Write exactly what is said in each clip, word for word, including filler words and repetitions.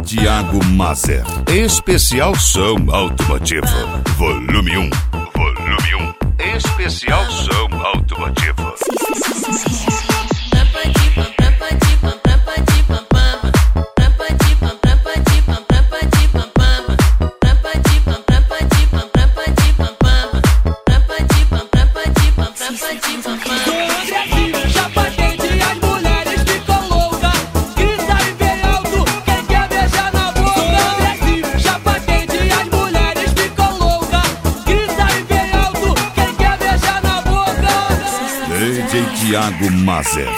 Thiago Mazer. Especial som automotivo. Volume um. Volume um. Especial som automotivo. D J Thiago Mazer.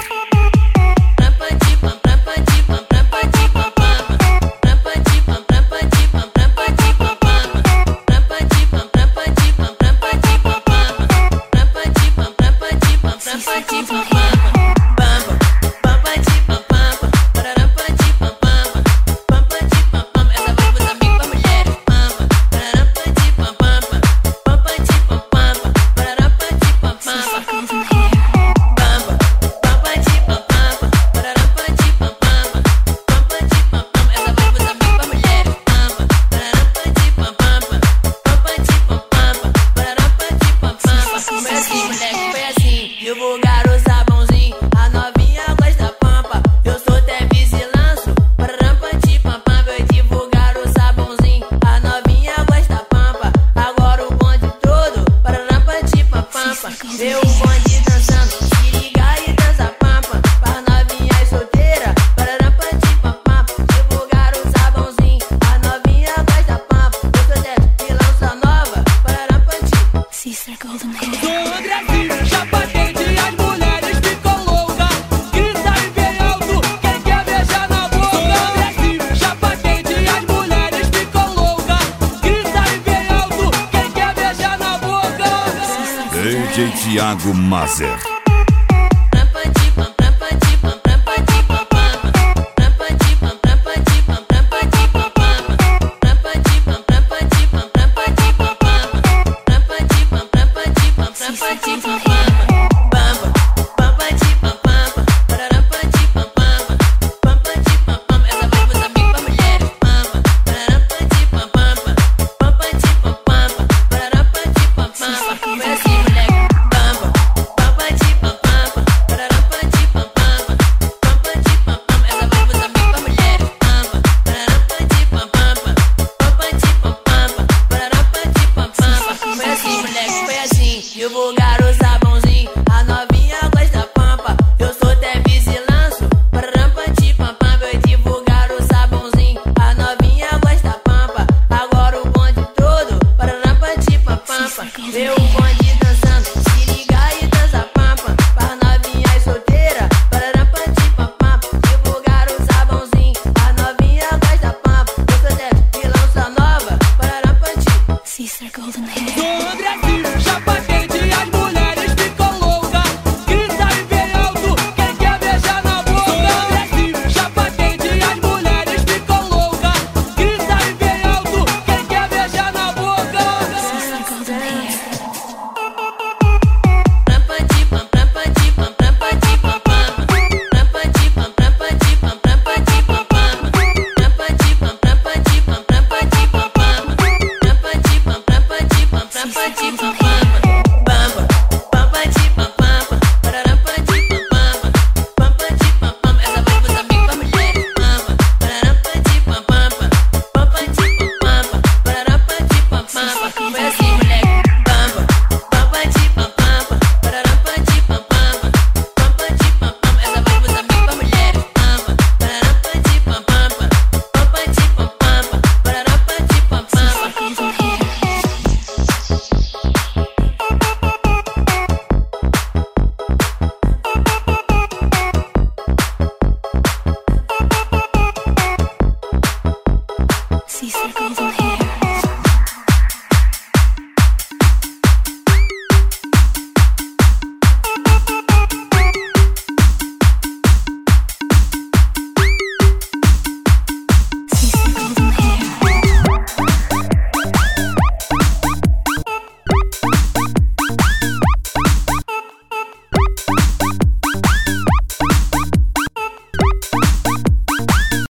Divulgar o sabãozinho, a novinha gosta pampa. Eu sou até vigilanço, pararampanti pampam. Eu divulgar o sabãozinho, a novinha gosta pampa. Agora o bonde todo, pararampanti pampam. Vê o bonde dançando, se liga e dança pampa. Para novinhas solteiras, pararampanti pampam. Divulgar o sabãozinho, a novinha gosta pampa. Eu sou até vilança nova, pararampanti. Sister Golden Hair. Sou agressivo, já patente. As mulheres ficam loucas, grita e bem alto. Quem quer beijar na boca? Sou agressivo, já patente. As mulheres ficam loucas, grita e bem alto. Quem quer beijar na boca? D J Thiago Mazer.